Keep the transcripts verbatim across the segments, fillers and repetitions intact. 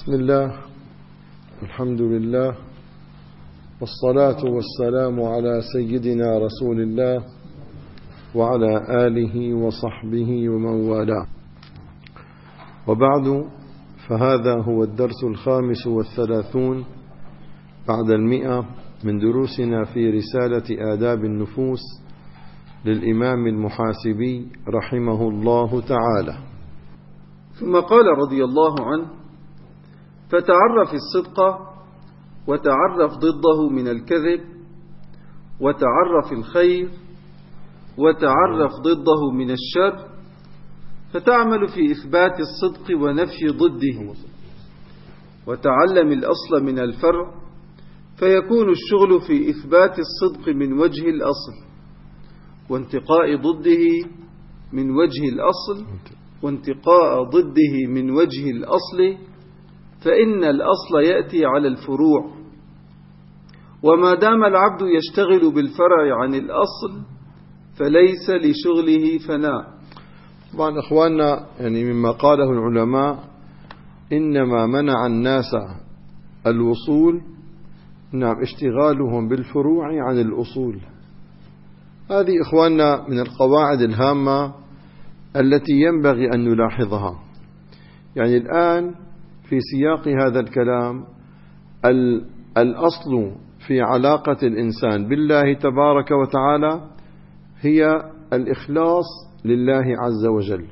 بسم الله، الحمد لله، والصلاة والسلام على سيدنا رسول الله وعلى آله وصحبه ومن والاه، وبعد، فهذا هو الدرس الخامس والثلاثون بعد المئة من دروسنا في رسالة آداب النفوس للإمام المحاسبي رحمه الله تعالى. ثم قال رضي الله عنه: فتعرف الصدق وتعرف ضده من الكذب، وتعرف الخير وتعرف ضده من الشر، فتعمل في إثبات الصدق ونفي ضده، وتعلم الأصل من الفرع، فيكون الشغل في إثبات الصدق من وجه الأصل، وانتقاء ضده من وجه الأصل وانتقاء ضده من وجه الأصل، فإن الأصل يأتي على الفروع، وما دام العبد يشتغل بالفرع عن الأصل فليس لشغله فناء. طبعا إخواننا، يعني مما قاله العلماء إنما منع الناس الوصول نعم اشتغالهم بالفروع عن الأصول. هذه إخواننا من القواعد الهامة التي ينبغي أن نلاحظها. يعني الآن في سياق هذا الكلام الأصل في علاقة الإنسان بالله تبارك وتعالى هي الإخلاص لله عز وجل،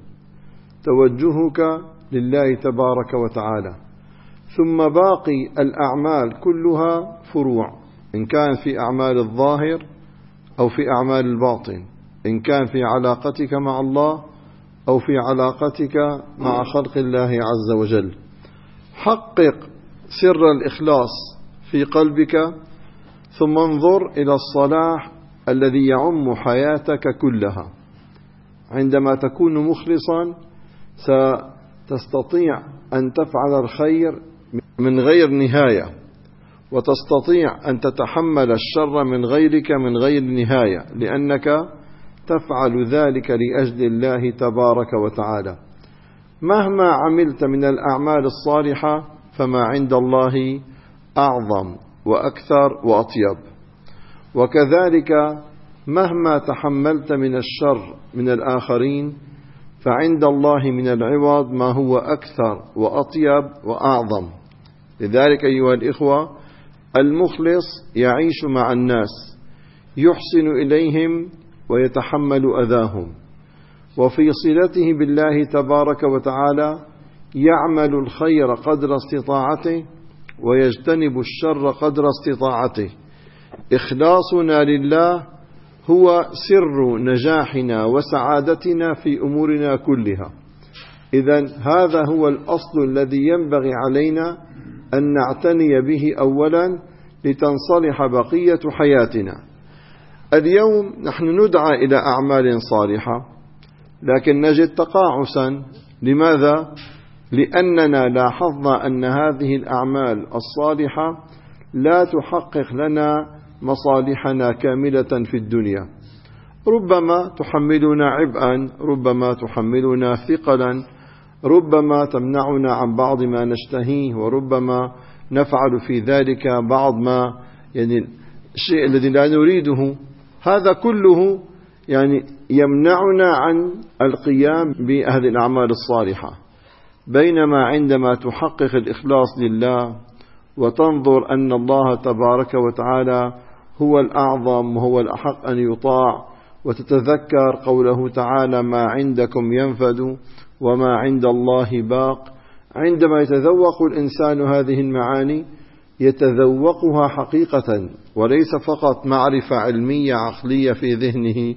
توجهك لله تبارك وتعالى، ثم باقي الأعمال كلها فروع، إن كان في أعمال الظاهر أو في أعمال الباطن، إن كان في علاقتك مع الله أو في علاقتك مع خلق الله عز وجل. حقق سر الإخلاص في قلبك، ثم انظر إلى الصلاح الذي يعم حياتك كلها. عندما تكون مخلصا ستستطيع أن تفعل الخير من غير نهاية، وتستطيع أن تتحمل الشر من غيرك من غير نهاية، لأنك تفعل ذلك لأجل الله تبارك وتعالى. مهما عملت من الأعمال الصالحة فما عند الله أعظم وأكثر وأطيب، وكذلك مهما تحملت من الشر من الآخرين فعند الله من العوض ما هو أكثر وأطيب وأعظم. لذلك أيها الإخوة، المخلص يعيش مع الناس، يحسن إليهم ويتحمل أذاهم، وفي صلته بالله تبارك وتعالى يعمل الخير قدر استطاعته ويجتنب الشر قدر استطاعته. إخلاصنا لله هو سر نجاحنا وسعادتنا في أمورنا كلها. إذن هذا هو الأصل الذي ينبغي علينا أن نعتني به أولا لتنصلح بقية حياتنا. اليوم نحن ندعى إلى أعمال صالحة، لكن نجد تقاعسا. لماذا؟ لأننا لاحظنا أن هذه الأعمال الصالحة لا تحقق لنا مصالحنا كاملة في الدنيا. ربما تحملنا عبئا، ربما تحملنا ثقلا، ربما تمنعنا عن بعض ما نشتهيه، وربما نفعل في ذلك بعض ما يعني الشيء الذي لا نريده. هذا كله يعني يمنعنا عن القيام بهذه الأعمال الصالحة. بينما عندما تحقق الإخلاص لله وتنظر أن الله تبارك وتعالى هو الأعظم وهو الأحق أن يطاع، وتتذكر قوله تعالى: ما عندكم ينفد وما عند الله باق. عندما يتذوق الإنسان هذه المعاني يتذوقها حقيقة، وليس فقط معرفة علمية عقلية في ذهنه،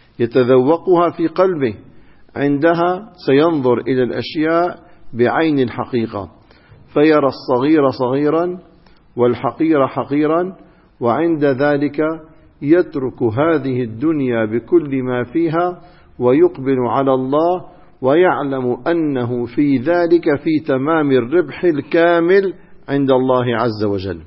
يتذوقها في قلبه. عندها سينظر إلى الأشياء بعين الحقيقة، فيرى الصغير صغيرا والحقير حقيرا، وعند ذلك يترك هذه الدنيا بكل ما فيها ويقبل على الله، ويعلم أنه في ذلك في تمام الربح الكامل عند الله عز وجل.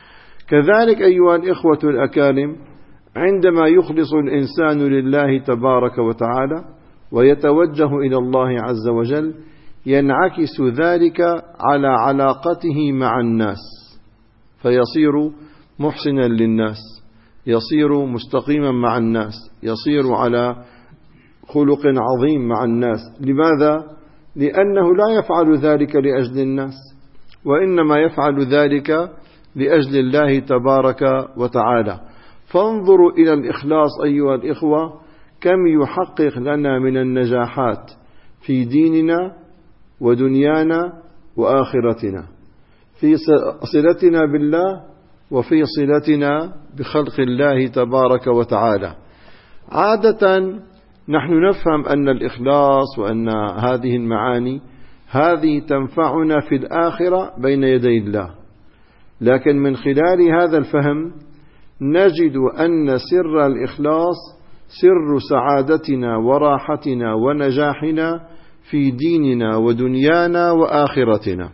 كذلك أيها الإخوة الأكارم، عندما يخلص الإنسان لله تبارك وتعالى ويتوجه إلى الله عز وجل ينعكس ذلك على علاقته مع الناس، فيصير محسنا للناس، يصير مستقيما مع الناس، يصير على خلق عظيم مع الناس. لماذا؟ لأنه لا يفعل ذلك لأجل الناس، وإنما يفعل ذلك لأجل الله تبارك وتعالى. فانظروا إلى الإخلاص أيها الإخوة، كم يحقق لنا من النجاحات في ديننا ودنيانا وآخرتنا، في صلتنا بالله وفي صلتنا بخلق الله تبارك وتعالى. عادة نحن نفهم أن الإخلاص وأن هذه المعاني هذه تنفعنا في الآخرة بين يدي الله، لكن من خلال هذا الفهم نجد أن سر الإخلاص سر سعادتنا وراحتنا ونجاحنا في ديننا ودنيانا وآخرتنا.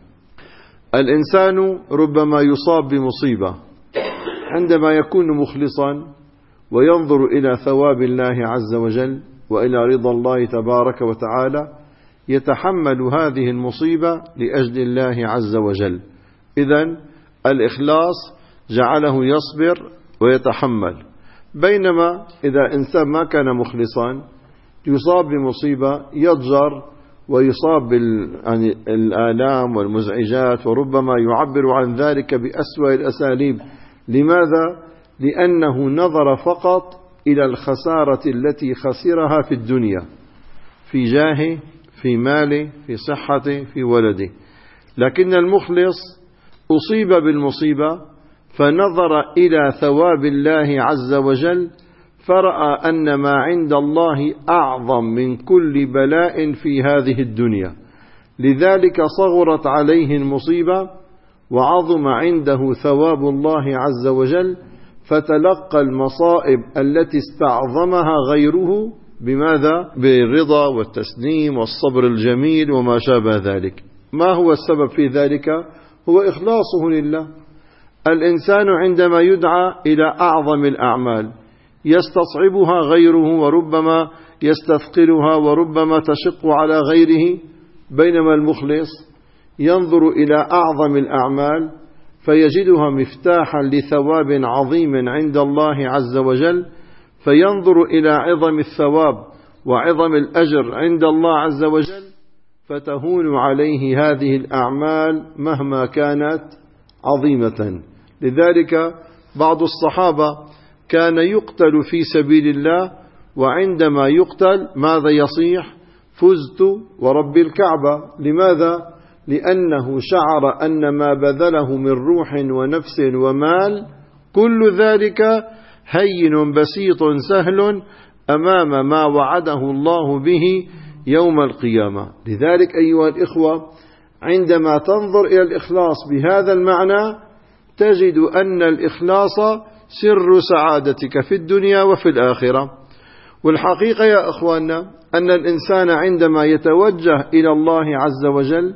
الإنسان ربما يصاب بمصيبة عندما يكون مخلصا وينظر إلى ثواب الله عز وجل وإلى رضا الله تبارك وتعالى، يتحمل هذه المصيبة لأجل الله عز وجل. إذن الإخلاص جعله يصبر ويتحمل. بينما إذا إنسان ما كان مخلصا يصاب بمصيبة يضجر ويصاب بالآلام والمزعجات، وربما يعبر عن ذلك بأسوأ الأساليب. لماذا؟ لأنه نظر فقط إلى الخسارة التي خسرها في الدنيا، في جاهه، في ماله، في صحته، في ولده. لكن المخلص أصيب بالمصيبة فنظر إلى ثواب الله عز وجل، فرأى أن ما عند الله أعظم من كل بلاء في هذه الدنيا، لذلك صغرت عليه المصيبة وعظم عنده ثواب الله عز وجل، فتلقى المصائب التي استعظمها غيره بماذا؟ بالرضا والتسليم والصبر الجميل وما شابه ذلك. ما هو السبب في ذلك؟ هو إخلاصه لله. الإنسان عندما يدعى إلى أعظم الأعمال يستصعبها غيره وربما يستثقلها وربما تشق على غيره، بينما المخلص ينظر إلى أعظم الأعمال فيجدها مفتاحا لثواب عظيم عند الله عز وجل، فينظر إلى عظم الثواب وعظم الأجر عند الله عز وجل، فتهون عليه هذه الأعمال مهما كانت عظيمة. لذلك بعض الصحابة كان يقتل في سبيل الله، وعندما يقتل ماذا يصيح؟ فزت ورب الكعبة. لماذا؟ لأنه شعر أن ما بذله من روح ونفس ومال كل ذلك هين بسيط سهل أمام ما وعده الله به يوم القيامة. لذلك أيها الإخوة، عندما تنظر إلى الإخلاص بهذا المعنى تجد أن الإخلاص سر سعادتك في الدنيا وفي الآخرة. والحقيقة يا أخواننا أن الإنسان عندما يتوجه إلى الله عز وجل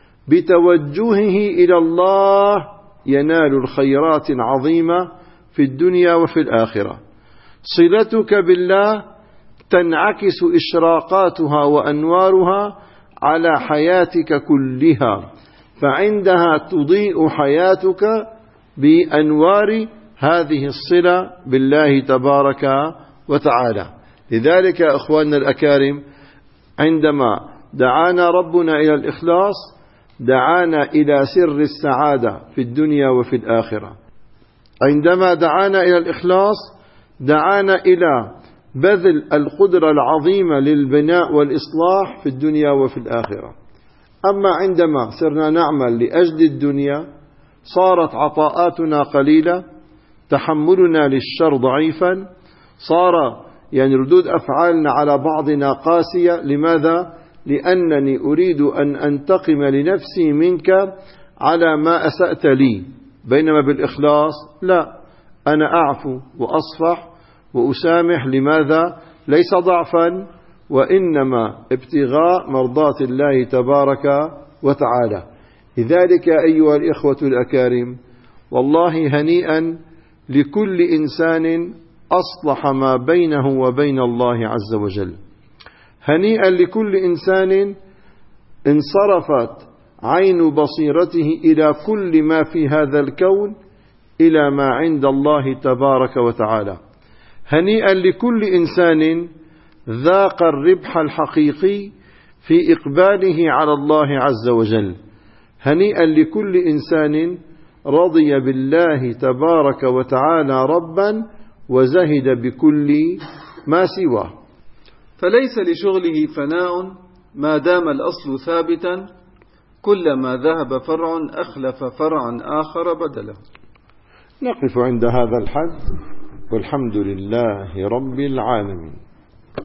بتوجهه إلى الله ينال الخيرات العظيمة في الدنيا وفي الآخرة. صلتك بالله تنعكس إشراقاتها وأنوارها على حياتك كلها، فعندها تضيء حياتك بأنوار هذه الصلة بالله تبارك وتعالى. لذلك يا أخواننا الأكارم، عندما دعانا ربنا إلى الإخلاص دعانا إلى سر السعادة في الدنيا وفي الآخرة. عندما دعانا إلى الإخلاص دعانا إلى بذل القدرة العظيمة للبناء والإصلاح في الدنيا وفي الآخرة. أما عندما صرنا نعمل لأجل الدنيا صارت عطاءاتنا قليلة، تحملنا للشر ضعيفا، صار يعني ردود أفعالنا على بعضنا قاسية. لماذا؟ لأنني أريد أن أنتقم لنفسي منك على ما أسأت لي. بينما بالإخلاص لا، أنا أعفو وأصفح وأسامح. لماذا؟ ليس ضعفا، وإنما ابتغاء مرضات الله تبارك وتعالى. لذلك أيها الإخوة الأكارم، والله هنيئا لكل إنسان أصلح ما بينه وبين الله عز وجل، هنيئا لكل إنسان انصرفت عين بصيرته إلى كل ما في هذا الكون إلى ما عند الله تبارك وتعالى. هنيئا لكل إنسان ذاق الربح الحقيقي في إقباله على الله عز وجل. هنيئا لكل إنسان رضي بالله تبارك وتعالى ربا وزهد بكل ما سواه. فليس لشغله فناء ما دام الأصل ثابتا، كلما ذهب فرع أخلف فرعا آخر بدله. نقف عند هذا الحد، والحمد لله رب العالمين.